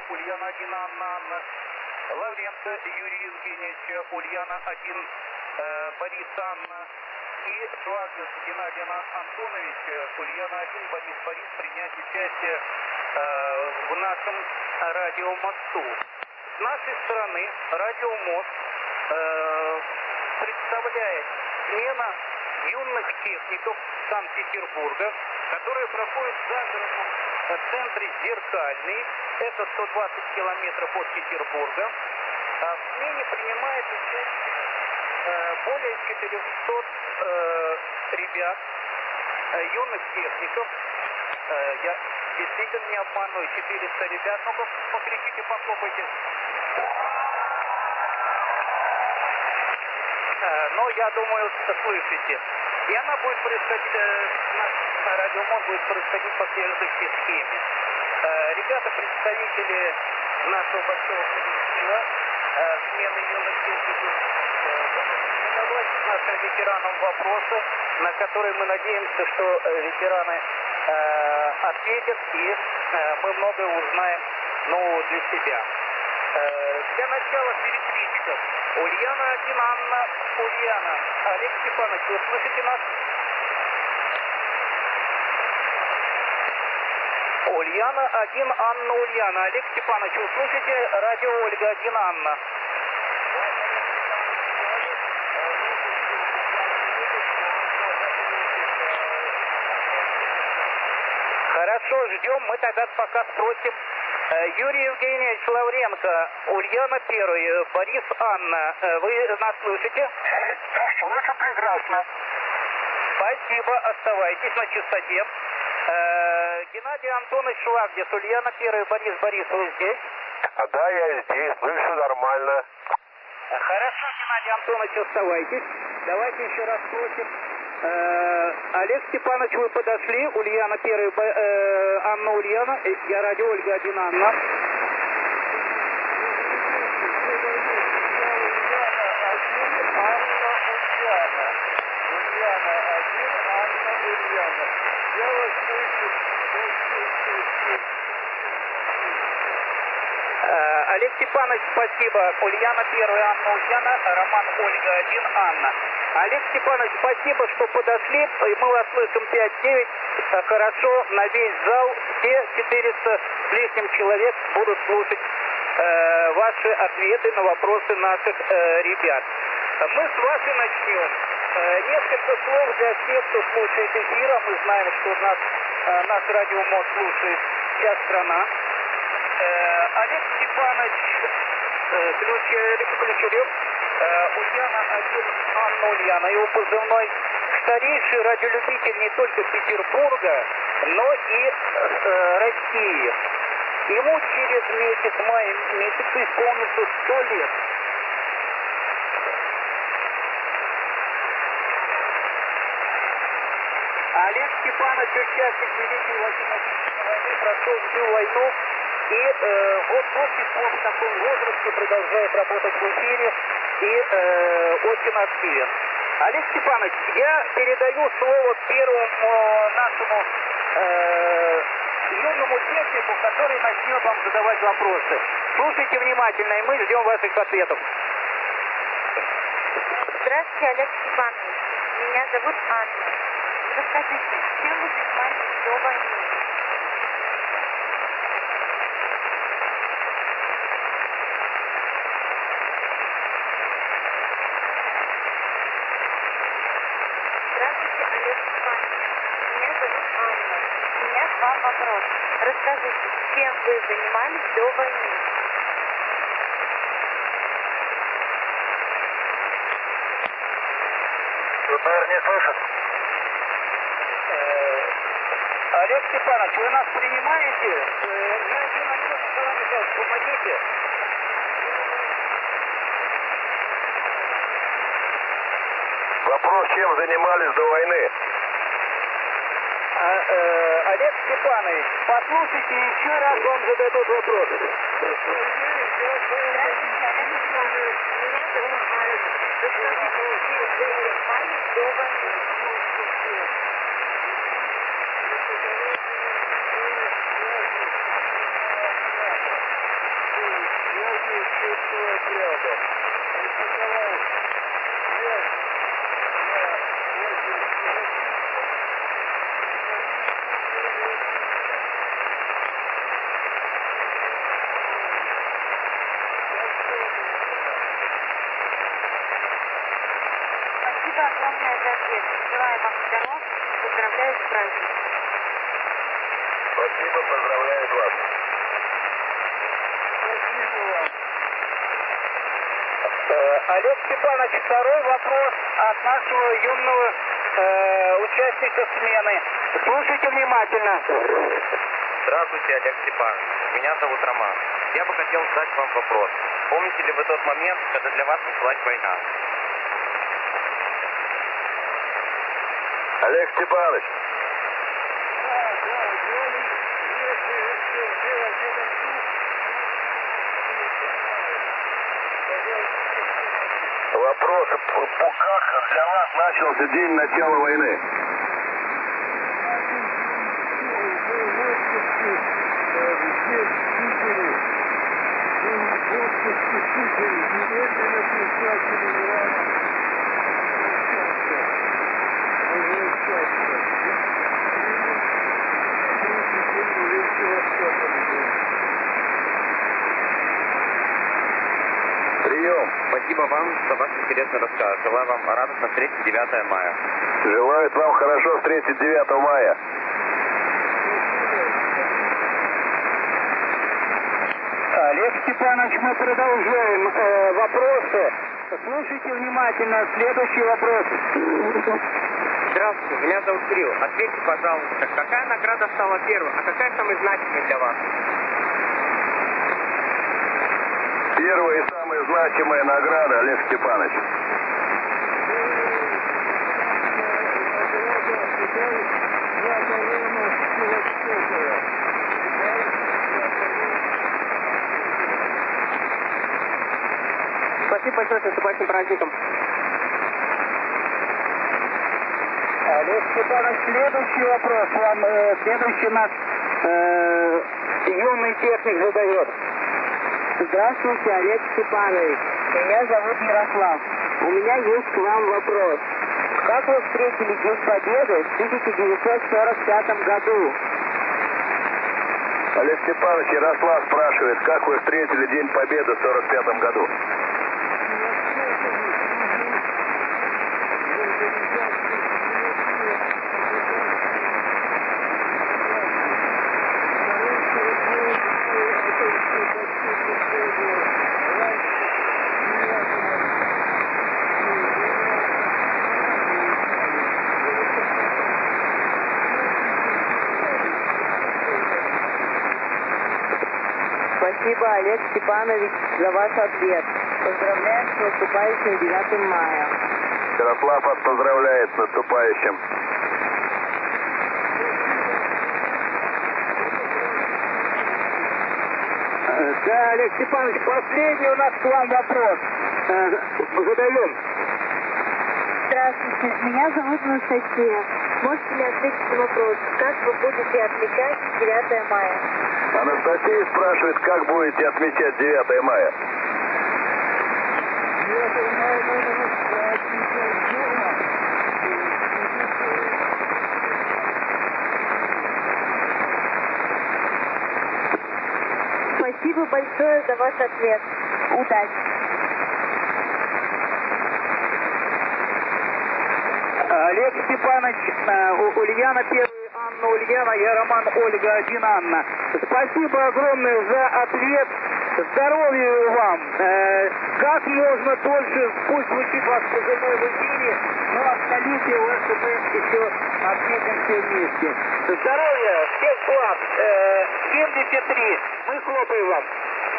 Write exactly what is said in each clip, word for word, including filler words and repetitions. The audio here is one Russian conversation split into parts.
Ульяна один, Анна, Анна. Лавренко Юрий Евгеньевич, Ульяна один, э, Борис, Анна. И Шлагус Геннадий Антонович, Ульяна один, Борис, Борис, принять участие э, в нашем радиомосту. С нашей стороны радиомост э, представляет смена юных техников Санкт-Петербурга, которые проходят в загородном центре Зеркальный. Это сто двадцать километров от Петербурга. А в смене принимает участие э, более четырехсот э, ребят, э, юных техников. Э, я действительно не обманываю, четыреста ребят. Ну-ка, покричите, похлопайте. Э, но я думаю, слышите. И она будет происходить, э, на радиомост будет происходить по следующей схеме. Э, ребята, представители нашего большого коллектива, э, смены юных техников, э, будут задавать нашим ветеранам вопросы, на которые мы надеемся, что э, ветераны э, ответят, и э, мы многое узнаем нового для себя. Э, для начала перекрестиков. Ульяна один, Анна, Ульяна. Олег Степанович, вы слышите нас? Ульяна один, Анна, Ульяна. Олег Степанович, вы слышите? Радио Ольга один, Анна. Хорошо, ждем. Мы тогда пока спросим. Юрий Евгеньевич Лавренко, Ульяна первый, Борис, Анна. Вы нас слышите? Слышу прекрасно. Спасибо, оставайтесь на частоте. Э, Геннадий Антонович Шлагдис, Ульяна первый, Борис, Борис, вы здесь? А да, я здесь, слышу нормально. Хорошо, Геннадий Антонович, оставайтесь. Давайте еще раз спросим. Э, Олег Степанович, вы подошли. Ульяна первый, э, Анна, Ульяна. Я радио Ольга один, Анна. Олег Степанович, спасибо. Ульяна первая, Анна, Ульяна, Роман, Ольга один, Анна. Олег Степанович, спасибо, что подошли. И мы вас слышим пять-девять. Хорошо, на весь зал. Все четыреста с лишним человек будут слушать э, ваши ответы на вопросы наших э, ребят. Мы с вашей начнем. Э, несколько слов для всех, кто слушает эфир. А мы знаем, что нас, э, наш радиомост слушает вся страна. Э, Олег Степанович э, Ключерев, э, Ульяна один, Анна, Ульяна, его позывной, старейший радиолюбитель не только Петербурга, но и э, России. Ему через месяц, май месяц, исполнится сто лет. Олег Степанович, участник Великой Отечественной войны, прошел всю войну. И э, вот до сих пор в таком возрасте продолжает работать в эфире и э, очень активен. Олег Степанович, я передаю слово первому нашему э, юному технику, который начнет вам задавать вопросы. Слушайте внимательно, и мы ждем ваших ответов. Здравствуйте, Олег Степанович. Меня зовут Анна. Расскажите, чем вы занимаетесь до войны? Здравствуйте, Олег Степанович. Меня зовут Анна. У меня к вам вопрос. Расскажите, чем вы занимались до войны? Супер, не слышит. Олег Степанович, вы нас принимаете? Я один ответ, Николай Михайлович, помогите. Вопрос, чем занимались до войны? А, э, Олег Степанович, послушайте еще раз, вам зададут вопрос. Спасибо, поздравляю вас. Э, Олег Степанович, второй вопрос от нашего юного э, участника смены. Слушайте внимательно. Здравствуйте, Олег Степанович. Меня зовут Роман. Я бы хотел задать вам вопрос. Помните ли вы тот момент, когда для вас началась война? Олег Степанович. Вопрос, как для вас начался день начала войны? Прием. Спасибо вам за ваш интересный рассказ. Желаю вам радостно встретить девятое мая. Желаю вам хорошо встретить девятого мая. Олег Степанович, мы продолжаем э, вопросы. Слушайте внимательно. Следующий вопрос. Здравствуйте, меня зовут Кирилл. Ответьте, пожалуйста, какая награда стала первой, а какая самая значимая для вас? Первая и самая значимая награда, Олег Степанович. Спасибо большое, с наступающим праздником. Олег Степанович, следующий вопрос вам, э, следующий наш э, юный техник задает. Здравствуйте, Олег Степанович. Меня зовут Ярослав. У меня есть к вам вопрос. Как вы встретили День Победы в тысяча девятьсот сорок пятом году? Олег Степанович, Ярослав спрашивает, как вы встретили День Победы в сорок пятом году? Спасибо, Олег Степанович, за ваш ответ. Поздравляем с наступающим девятым мая. Ярослав вас поздравляет с наступающим. Э, Да, Олег Степанович, последний у нас к вам вопрос. Э, задаем. Здравствуйте, меня зовут Анастасия. Можете ли ответить на вопрос, как вы будете отмечать девятое мая? Анастасия спрашивает, как будете отмечать девятое мая? Спасибо большое за ваш ответ. Удачи. Олег Степанович, э, У- Ульяна первая, Анна Ульяна, я Роман Ольга один Анна. Спасибо огромное за ответ. Здоровья вам. Э, как можно дольше, пусть звучит вас позывной в эфире, но столетие ваше мы еще отметим все вместе. Здоровья, всех благ. Э, семьдесят три. Мы хлопаем вам.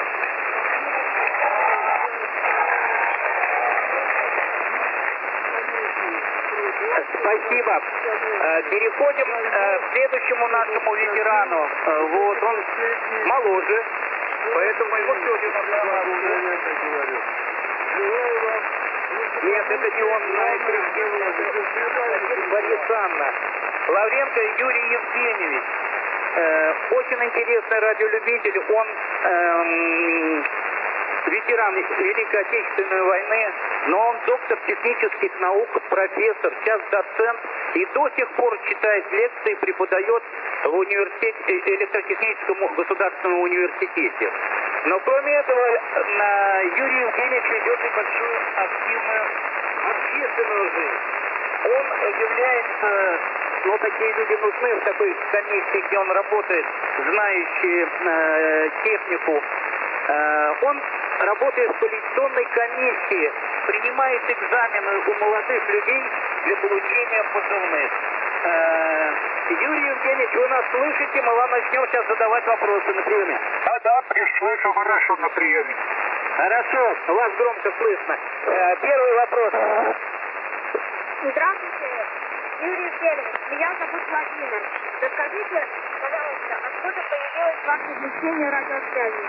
Спасибо. Э, Переходим э, к следующему нашему ветерану. Э, Вот, он моложе, поэтому ему тоже Нет, это не он, на экране. Борис Анна. Лавренко Юрий Евгеньевич. Э, очень интересный радиолюбитель. Он эм, ветеран Великой Отечественной войны, но он доктор технических наук, профессор, сейчас доцент, и до сих пор читает лекции, преподает в университете, электротехническом государственном университете. Но кроме этого, на Юрий Евгеньевич ведет небольшую активную общественную жизнь. Он является но такие люди нужны в такой комиссии, где он работает, знающие э, технику. Э, он работает в квалификационной комиссии, принимает экзамены у молодых людей для получения позывных. Э, Юрий Евгеньевич, вы нас слышите? Мы вам начнем сейчас задавать вопросы на приеме. Да, да, слышу хорошо на приеме. Хорошо, вас громко слышно. Э, первый вопрос. Здравствуйте, Юрий Евгеньевич. Меня зовут Владимир. Расскажите, пожалуйста, откуда появилось ваше увлечение радиосвязи?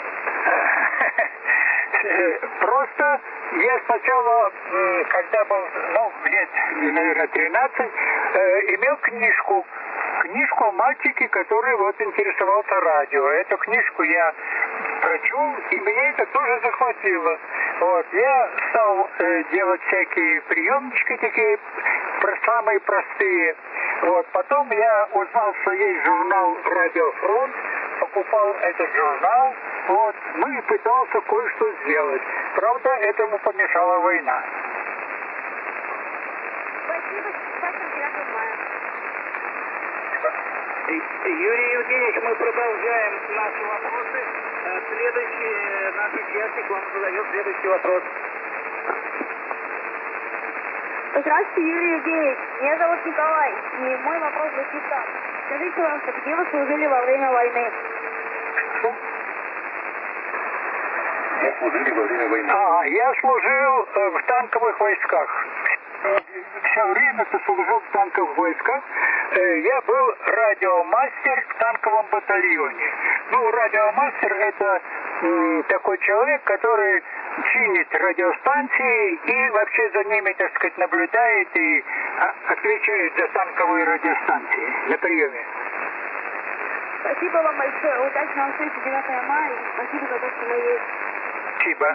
Просто я сначала, когда был, ну, лет, наверное, тринадцать, имел книжку. Книжку о мальчике, который вот интересовался радио. Эту книжку я прочел, и меня это тоже захватило. Вот, я стал э, делать всякие приемнички такие, про самые простые. Вот, потом я узнал, что есть журнал «Радиофронт», покупал этот журнал, вот, ну и пытался кое-что сделать. Правда, этому помешала война. Спасибо, спасибо, девятого мая. Юрий Евгеньевич, мы продолжаем наши вопросы. Следующий наш участник вам задает следующий вопрос. Здравствуйте, Юрий Евгеньевич. Меня зовут Николай, и мой вопрос звучит так. Скажите, пожалуйста, где вы служили во время войны? Я служил во время войны. А, я служил э, в танковых войсках. Все время служил в танковых войсках. Э, я был радиомастер в танковом батальоне. Ну, радиомастер — это м, такой человек, который чинит радиостанции и вообще за ними, так сказать, наблюдает и а, отвечает за танковые радиостанции на приеме. Спасибо вам большое. Удачного встречи девятого мая. И спасибо за то, что вы есть. Спасибо.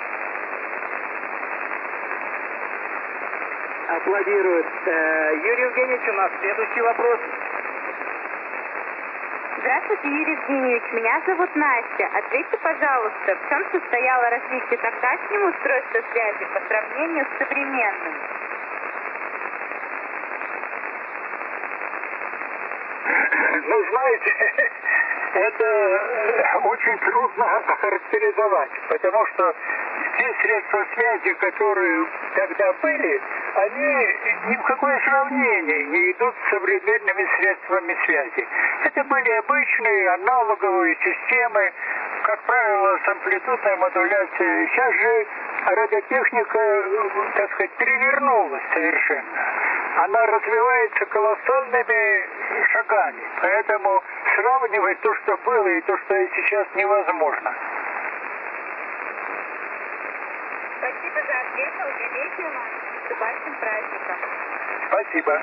Аплодируют. Э, Юрий Евгеньевич, у нас следующий вопрос. Здравствуйте, Юрий Евгеньевич. Меня зовут Настя. Ответьте, пожалуйста, в чем состояло развитие тогдашнего устройства связи по сравнению с современным? Ну, знаете, это очень трудно охарактеризовать, потому что те средства связи, которые тогда были, они ни в какое сравнение не идут с современными средствами связи. Это были обычные аналоговые системы, как правило, с амплитудной модуляцией. Сейчас же радиотехника, так сказать, перевернулась совершенно. Она развивается колоссальными шагами, поэтому сравнивать то, что было, и то, что сейчас, невозможно. Спасибо за ответ. Удивите вас. С наступающим праздником. Спасибо.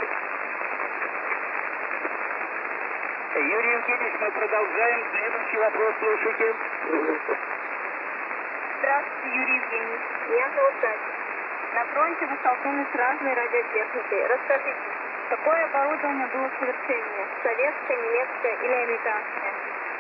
Юрий Евгеньевич, мы продолжаем. Следующий вопрос слушайте. Здравствуйте, Юрий Евгеньевич. Меня зовут Катя. На фронте вы столкнулись с разной радиотехникой. Расскажите, какое оборудование было совершеннее? Советское, немецкое или американское?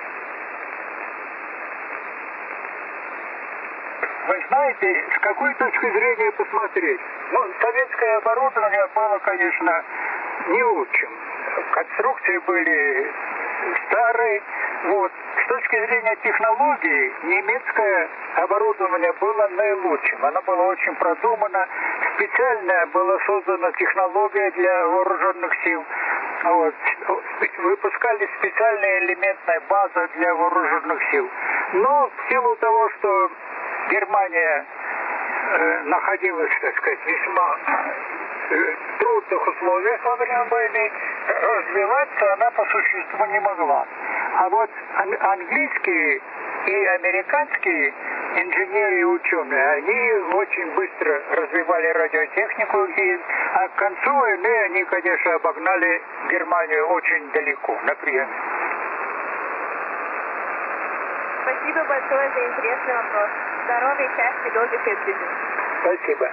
Вы знаете, с какой точки зрения посмотреть? Ну, советское оборудование было, конечно, не лучшим. Конструкции были старые. Вот. С точки зрения технологии, немецкое оборудование было наилучшим. Оно было очень продумано. Специально была создана технология для вооруженных сил. Вот. Выпускали специальная элементная база для вооруженных сил. Но в силу того, что Германия э, находилась, так сказать, весьма э, трудных условиях во время войны, развиваться она по существу не могла. А вот ан- английские и американские инженеры и ученые, они очень быстро развивали радиотехнику, и а к концу войны они, конечно, обогнали Германию очень далеко, например. Спасибо большое за интересный вопрос. Здоровья, счастья, долгих лет жизни. Спасибо.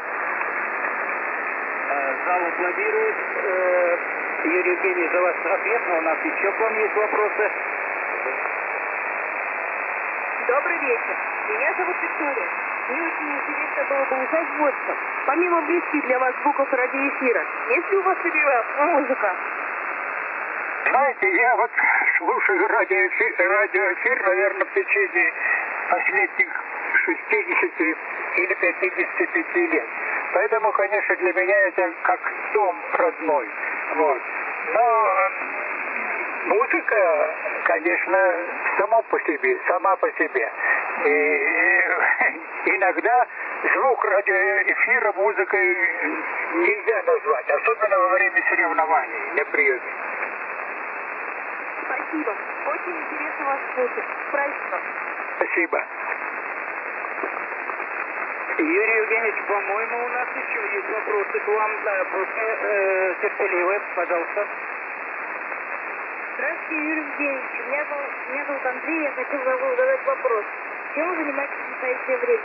Зал аплодирует. Э, Юрий Евгеньевич, за ваш ответ, но у нас еще к вам есть вопросы. Добрый вечер. Меня зовут Виктория. Мне очень интересно было бы узнать вот что. Помимо близких для вас звуков радиоэфира, есть ли у вас любимая музыка? Знаете, я вот слушаю радиоэфир, радиоэфир, наверное, в течение последних шестидесяти или пятидесяти пяти лет. Поэтому, конечно, для меня это как дом родной. Вот. Но музыка, конечно, сама по себе, сама по себе. И, и иногда звук радиоэфира музыкой нельзя назвать, особенно во время соревнований на приеме. Спасибо. Очень интересно вас слушать. С праздником. Спасибо. Юрий Евгеньевич, по-моему, у нас еще есть вопросы к вам. Да, просто э, терпеливы, пожалуйста. Здравствуйте, Юрий Евгеньевич. Меня зовут, меня зовут Андрей. Я хотел бы вам задать вопрос. Чем вы занимаетесь в настоящее время?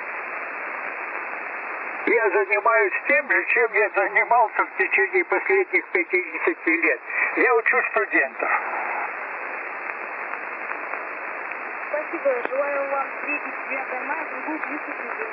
Я занимаюсь тем же, чем я занимался в течение последних пятидесяти лет. Я учу студентов. Спасибо. Желаю вам встретить девятое мая в другую близкую день.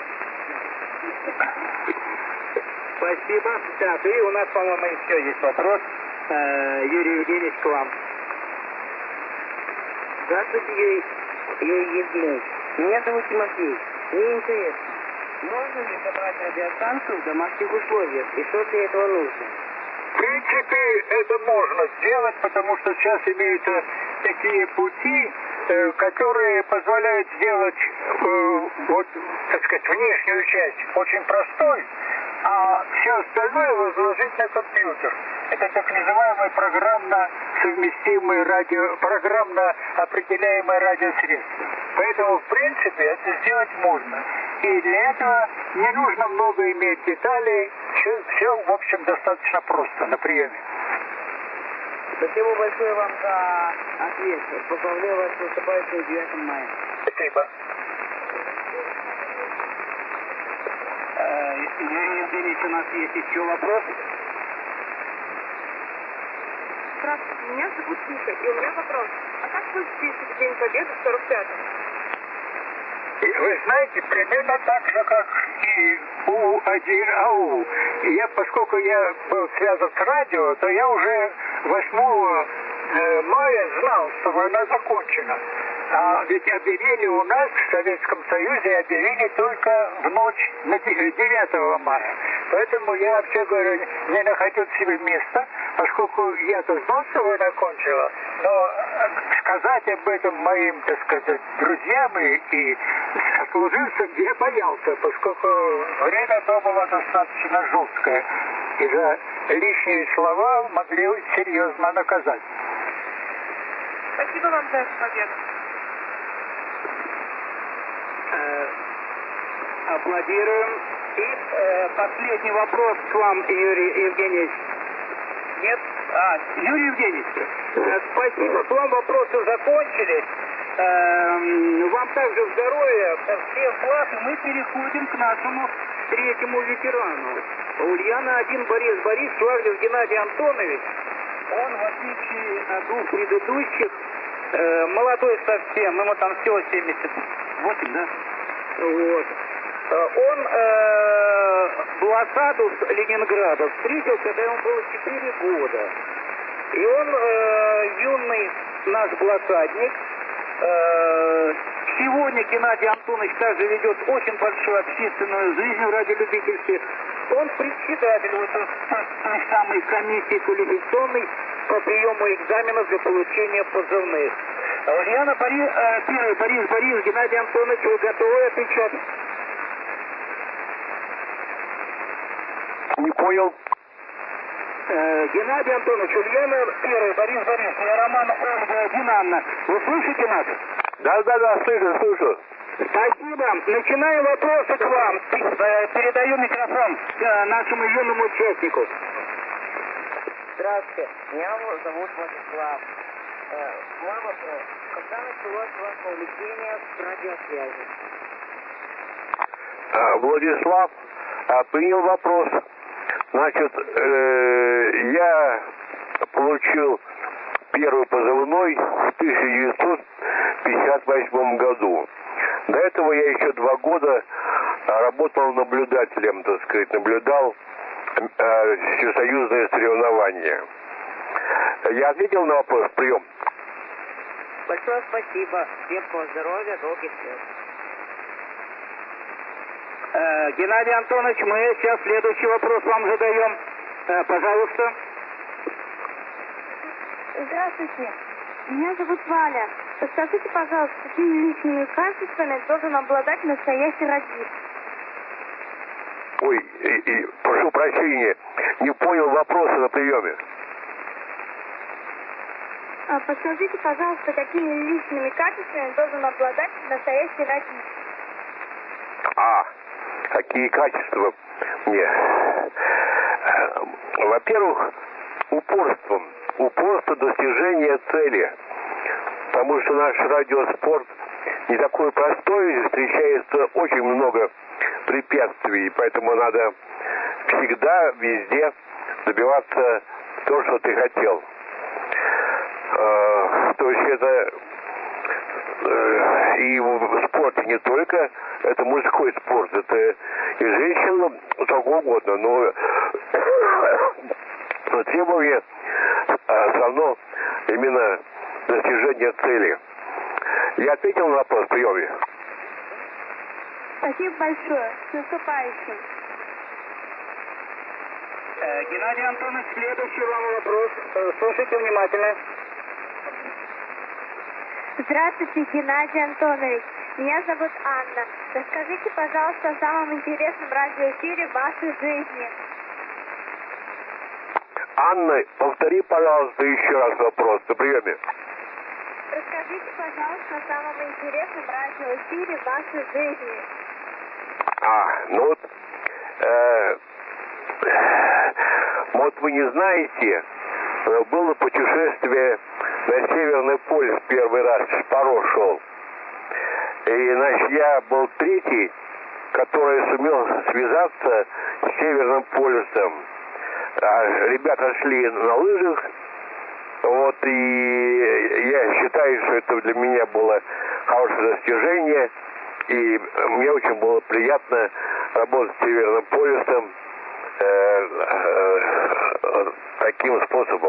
Спасибо. Так, и у нас, по-моему, еще есть вопрос. Э, Юрий Евгеньевич, к вам. Здравствуйте, Юрий, Юрий Евгеньевич. Меня зовут Тимофей. Мне интересно, можно ли собрать радиостанцию в домашних условиях? И что для этого нужно? В принципе, это можно сделать, потому что сейчас имеются такие пути, э, которые позволяют сделать, э, вот, так сказать, внешнюю часть очень простой, а все остальное возложить на компьютер. Это так называемое программно совместимое радио, программно определяемое радиосредство. Поэтому, в принципе, это сделать можно. И для этого не нужно много иметь деталей. Все, все в общем, достаточно просто на приеме. Спасибо большое вам за ответ. Поздравляю вас с наступающим девятым мая. Спасибо. Э, Юрий Евгеньевич, у нас есть еще вопрос. Здравствуйте, меня зовут Вика, и у меня вопрос. А как вы встретили День Победы в сорок пятом? И вы знаете, примерно так же, как и у один А У. И я, поскольку я был связан с радио, то я уже восьмого мая знал, что война закончена. А ведь объявили у нас в Советском Союзе, объявили только в ночь на девятого мая. Поэтому я, вообще говоря, не находил себе места, поскольку я-то знал, что война кончила, но сказать об этом моим, так сказать, друзьям и, и сослуживцам я боялся, поскольку время то было достаточно жесткое, и за лишние слова могли серьезно наказать. Спасибо вам за эту победу. Э, аплодируем. И э, последний вопрос к вам, Юрий Евгеньевич. Нет? А, Юрий Евгеньевич, э, спасибо. К вам вопросы закончились. Э, вам также здоровья, всех благ. И мы переходим к нашему третьему ветерану. Ульяна один Борис Борис, Славлев Геннадий Антонович. Он, в отличие от двух предыдущих, э, молодой совсем, ему там всего семьдесят восемь, да? Вот. Он э, блокаду Ленинграда встретил, когда ему было четыре года. И он, э, юный наш блокадник, э, сегодня Геннадий Антонович также ведет очень большую общественную жизнь в радиолюбительстве. Он председатель вот той самой комиссии квалификационной по приему экзаменов для получения позывных. Ульяна Борис, э, первый Борис Борис, Геннадий Антонович, вы готовы отвечать? Не понял. Э, Геннадий Антонович, Ульяна первый, Борис Борис, я Роман Ольга Динанна. Вы слышите нас? Да, да, да, слышу, слышу. Спасибо. Начинаем вопросы к вам. Передаю микрофон э, нашему юному участнику. Здравствуйте, меня зовут Владислав. Э, мой вопрос. Когда началось ваше увлечение с радиосвязью? А, Владислав а, принял вопрос. Значит, э, я получил первый позывной в тысяча девятьсот пятьдесят восьмом году. До этого я еще два года работал наблюдателем, так сказать, наблюдал э, всесоюзные соревнования. Я ответил на вопрос, прием. Большое спасибо. Крепкого здоровья, долгих лет. Э, Геннадий Антонович, мы сейчас следующий вопрос вам задаем. Э, пожалуйста. Здравствуйте. Меня зовут Валя. Подскажите, пожалуйста, какими личными качествами должен обладать настоящий радист? Ой, и, и, прошу прощения, не понял вопроса на приеме. А, подскажите, пожалуйста, какими личными качествами должен обладать настоящий радист? А, какие качества мне? Во-первых, упорством. Упорство достижения цели. Потому что наш радиоспорт не такой простой, встречается очень много препятствий, поэтому надо всегда, везде добиваться того, что ты хотел. Э, то есть это э, и в спорте не только, это мужской спорт, это и женщинам, что угодно, но, но требование все равно именно достижение цели. Я ответил на вопрос в приеме. Спасибо большое. С наступающим. Э, Геннадий Антонович, следующий вам вопрос. Э, слушайте внимательно. Здравствуйте, Геннадий Антонович. Меня зовут Анна. Расскажите, пожалуйста, о самом интересном радиоэфире в вашей жизни. Анна, повтори, пожалуйста, еще раз вопрос на приеме. Расскажите, пожалуйста, о самом интересном радиоэфире в вашей жизни. А, ну вот, э, вот вы не знаете, было путешествие на Северный полюс первый раз, Шпаро шел. И, значит, я был третий, который сумел связаться с Северным полюсом. А ребята шли на лыжах, вот, и я считаю, что это для меня было хорошее достижение, и мне очень было приятно работать с Северным полюсом э, э, таким способом.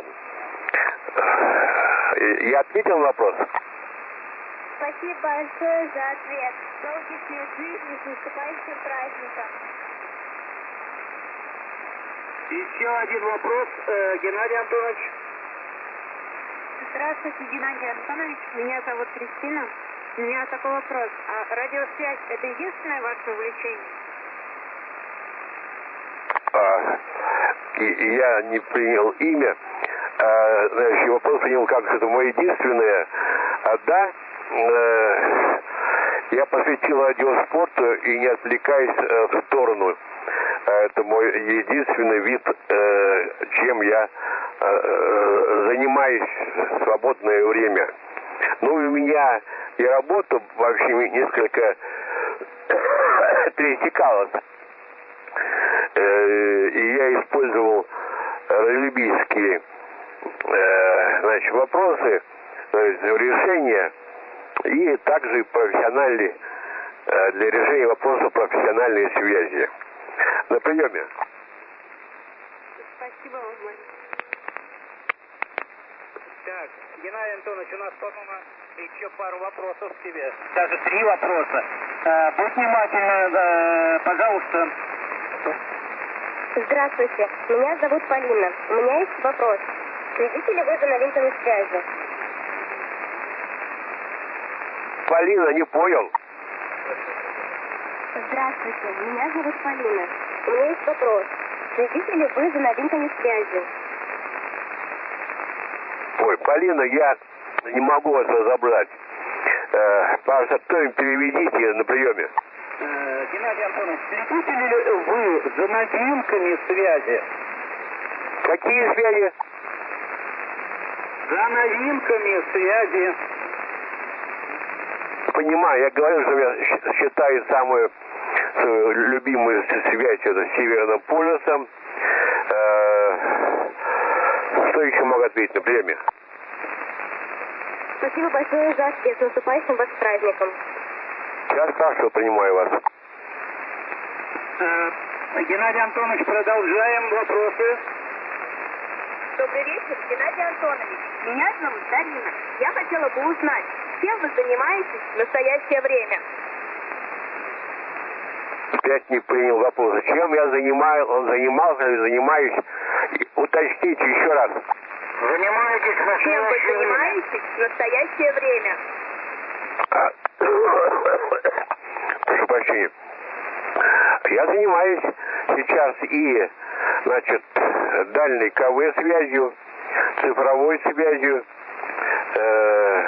Я ответил на вопрос? Спасибо большое за ответ. Долгих лет жизни с наступающим праздником. Еще один вопрос, э, Геннадий Антонович. Здравствуйте, Геннадий Антонович. Меня зовут Кристина. У меня такой вопрос. А радиосвязь – это единственное ваше увлечение? А, и, я не принял имя. А, значит, вопрос принял, как это мое единственное. А, да, э, я посвятил радиоспорту и не отвлекаясь э, в сторону. Это мой единственный вид, э, чем я э, занимаюсь в свободное время. Ну, у меня и работа вообще несколько пересекалась. Э, и я использовал религиозные э, значит, вопросы, то есть решения, и также профессиональные, э, для решения вопросов профессиональной связи. На приеме. Спасибо вам большое. Так, Геннадий Антонович, у нас, по-моему, еще пару вопросов к тебе. Даже три вопроса. Э, будь внимательна, э, пожалуйста. Здравствуйте. Меня зовут Полина. У меня есть вопрос. Следите ли вы за новинками связи? Полина, не понял. Здравствуйте. Меня зовут Полина. У меня есть вопрос. Следите ли вы за новинками связи? Ой, Полина, я не могу вас разобрать. Э, пожалуйста, кто-нибудь переведите на приеме. Э, Геннадий Антонович, следите ли вы за новинками связи? Какие связи? За новинками связи. Понимаю, я говорю, что я считаю самую свою любимую связь это с Северным полюсом. Э, что еще могу ответить на приеме? Спасибо большое за ответ. С наступающим вас праздником. Сейчас старшего принимаю вас. Э, Геннадий Антонович, продолжаем вопросы. Добрый вечер, Геннадий Антонович. Меня зовут Дарина. Я хотела бы узнать, чем вы занимаетесь в настоящее время? Опять не принял вопрос. Чем я занимаю, он занимался и занимаюсь? Уточните еще раз. Занимаетесь в Чем вы настоящее время? занимаетесь в настоящее время? А, прошу прощения. Я занимаюсь сейчас и, значит, дальней КВ связью, цифровой связью, э,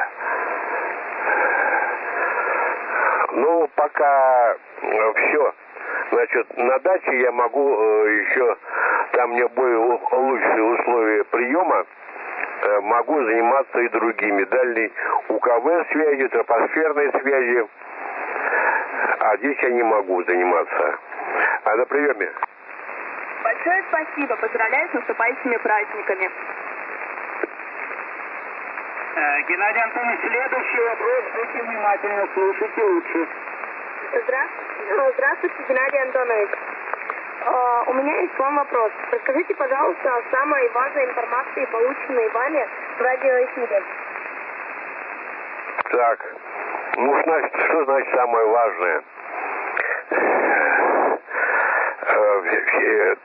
ну, пока все. Значит, на даче я могу э, еще, там мне более лучшие условия приема, э, могу заниматься и другими. Дальней УКВ связью, тропосферной связью. А здесь я не могу заниматься. А на приеме? Большое спасибо. Поздравляю с наступающими праздниками. Э, Геннадий Антонович, следующий вопрос. Будьте внимательны, слушайте лучше. Здравствуйте, Здравствуйте, Геннадий Антонович. Э, у меня есть к вам вопрос. Расскажите, пожалуйста, о самой важной информации, полученной вами в радиоэфире. Так, ну, значит, что значит самое важное? Э, э,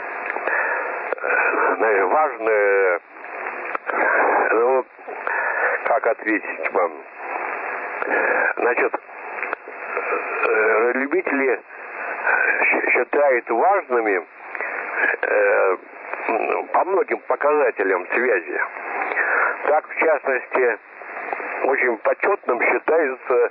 э, важное, ну, как ответить вам? Значит, э, любители считают важными э, по многим показателям связи. Так, в частности, очень почетным считается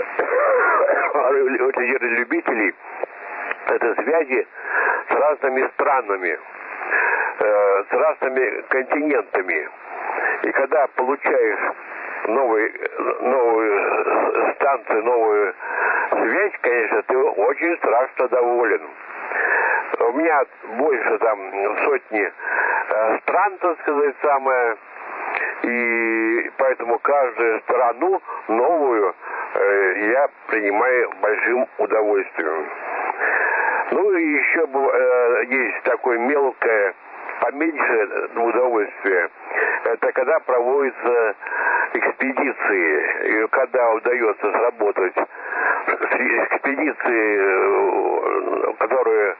любителей это связи с разными странами, э, с разными континентами. И когда получаешь новый, новую станцию, новую связь, конечно, ты очень страшно доволен. У меня больше там сотни э, стран, так сказать, самое. И поэтому каждую страну новую э, я принимаю большим удовольствием. Ну и еще э, есть такое мелкое, поменьше удовольствие. Это когда проводятся экспедиции. И когда удается сработать экспедиции, которые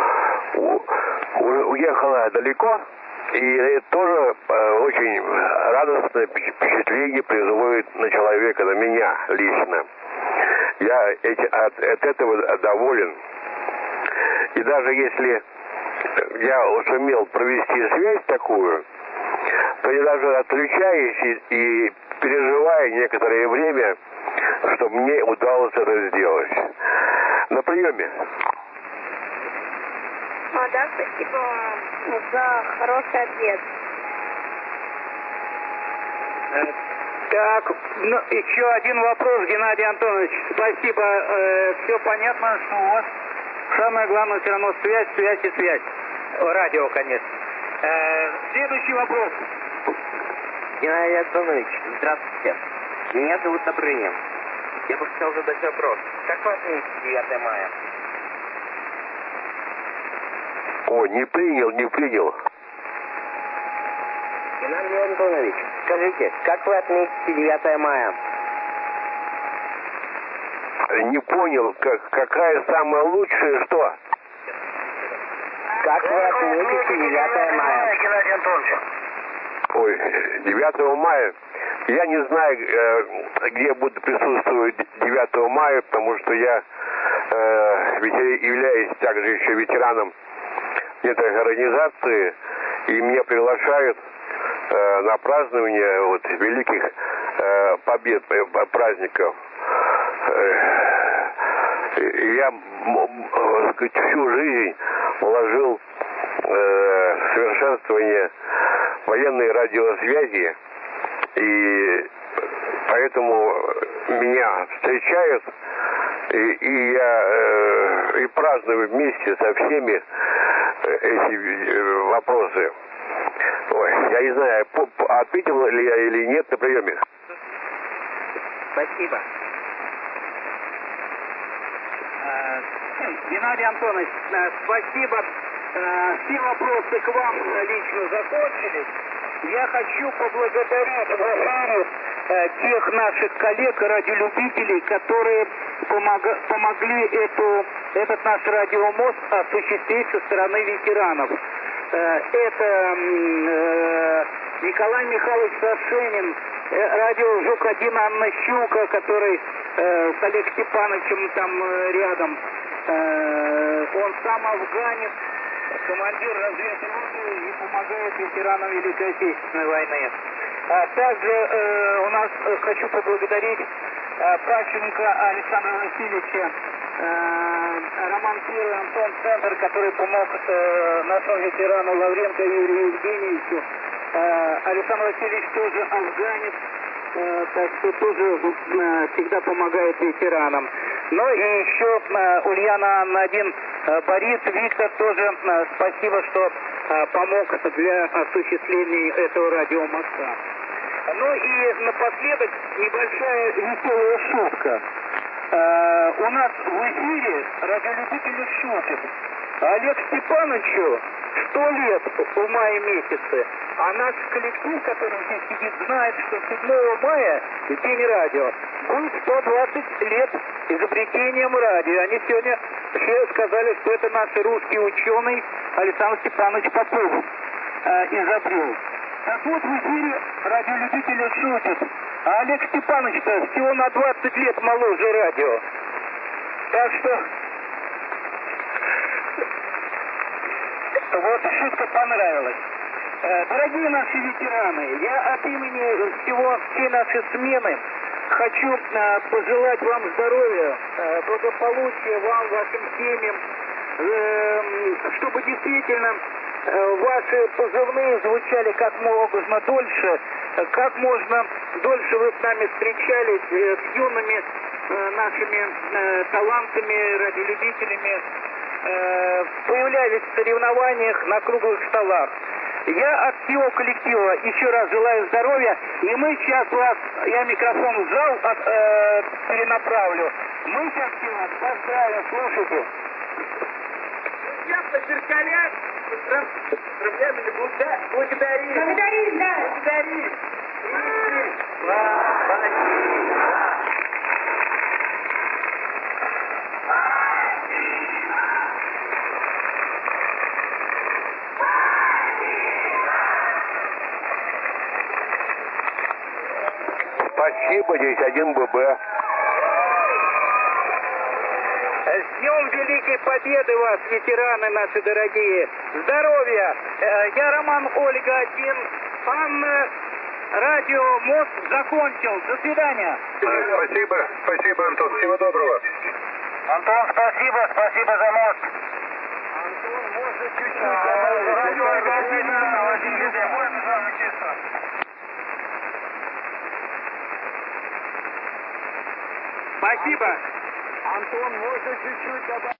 уехала далеко, и это тоже э, очень радостное впечатление производит на человека, на меня лично. Я эти, от, от этого доволен. И даже если я сумел провести связь такую, то я даже отключаюсь и, и переживаю некоторое время, что мне удалось это сделать. На приеме. А, да, спасибо за хороший ответ. Так, ну, еще один вопрос, Геннадий Антонович. Спасибо. Э, все понятно, что у вас самое главное все равно связь, связь и связь. Радио, конечно. Э, следующий вопрос. Геннадий Антонович, здравствуйте. Меня зовут Добрыня. Я бы хотел задать вопрос. Как вы отметите девятое мая? О, не принял, не принял. Геннадий Антонович, скажите, как вы отметите девятое мая? Не понял, как, какая самая лучшая, что? Как вы отметите девятое мая? Геннадий Антонович. Ой, девятого мая. Я не знаю, где буду присутствовать девятого мая, потому что я э, являюсь также еще ветераном этой организации, и меня приглашают э, на празднование вот великих э, побед, э, праздников. Э, я, э, сказать, всю жизнь вложил э, в совершенствование военной радиосвязи, и поэтому меня встречают, и, и я э, и праздную вместе со всеми эти вопросы. Ой, я не знаю, ответил ли я или нет на приеме. Спасибо. Э, Геннадий Антонович, э, спасибо. Э, все вопросы к вам лично закончились. Я хочу поблагодарить в эфире э, тех наших коллег, радиолюбителей, которые помог, помогли эту, этот наш радиомост осуществить со стороны ветеранов. Э, это э, Николай Михайлович Сашенин, э, радио Жук один Анна Щука, который э, с Олегом Степановичем там э, рядом. Э, он сам афганец, командир разведроты и помогает ветеранам Великой Отечественной войны. А также э, у нас э, хочу поблагодарить э, Пащенко Александра Васильевича, э, Роман Первый, Антон Центр, который помог э, нашему ветерану Лавренко Юрию Евгеньевичу. Э, Александр Васильевич тоже афганец, э, так что тоже э, всегда помогает ветеранам. Ну и еще э, Ульяна Анна один, э, Борис, Виктор тоже э, спасибо, что э, помог для осуществления этого радиомоста. Ну и напоследок небольшая веселая шутка. Э, у нас в эфире радиолюбители шутят. Олег Степановичу сто лет в мае месяце, а наш коллектив, который здесь сидит, знает, что седьмого мая, в день радио, будет сто двадцать лет изобретением радио. Они сегодня все сказали, что это наш русский ученый Александр Степанович Попов э, изобрел. Так вот, в эфире радиолюбители шутят. А Олег Степанович-то всего на двадцать лет моложе радио. Так что... Вот, шутка понравилась. Дорогие наши ветераны, я от имени всего всей нашей смены хочу э, пожелать вам здоровья, э, благополучия вам, вашим семьям, э, чтобы действительно э, ваши позывные звучали как можно дольше, как можно дольше вы с нами встречались э, с юными э, нашими э, талантами, радиолюбителями, э, появлялись в соревнованиях на круглых столах. Я от всего коллектива еще раз желаю здоровья, и мы сейчас вас, я микрофон в зал от, э, перенаправлю. Мы сейчас все вас поздравим, слушайте. Я поциркалять, поздравляем, благодарим. Благодарим, да. Благодарим. Спасибо, десять один ББ. С Днем Великой Победы вас, ветераны наши дорогие. Здоровья. Я Роман Ольга один. Анна, радио мост закончил. До свидания. Спасибо, спасибо, Антон. Всего доброго. Антон, спасибо, спасибо за мост. Антон, можно чуть-чуть добавить. Радио Ольга один. Спасибо. Антон, можно чуть-чуть добавить.